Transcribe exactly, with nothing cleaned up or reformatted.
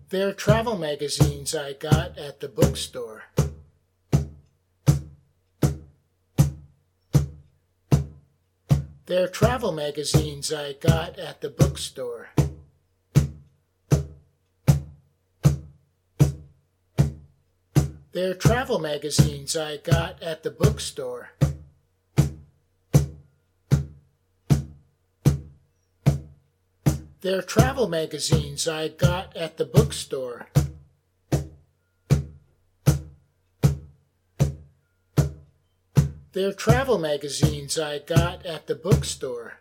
They're travel magazines I got at the bookstore. They're travel magazines I got at the bookstore. They're travel magazines I got at the bookstore. They're travel magazines I got at the bookstore. They're travel magazines I got at the bookstore.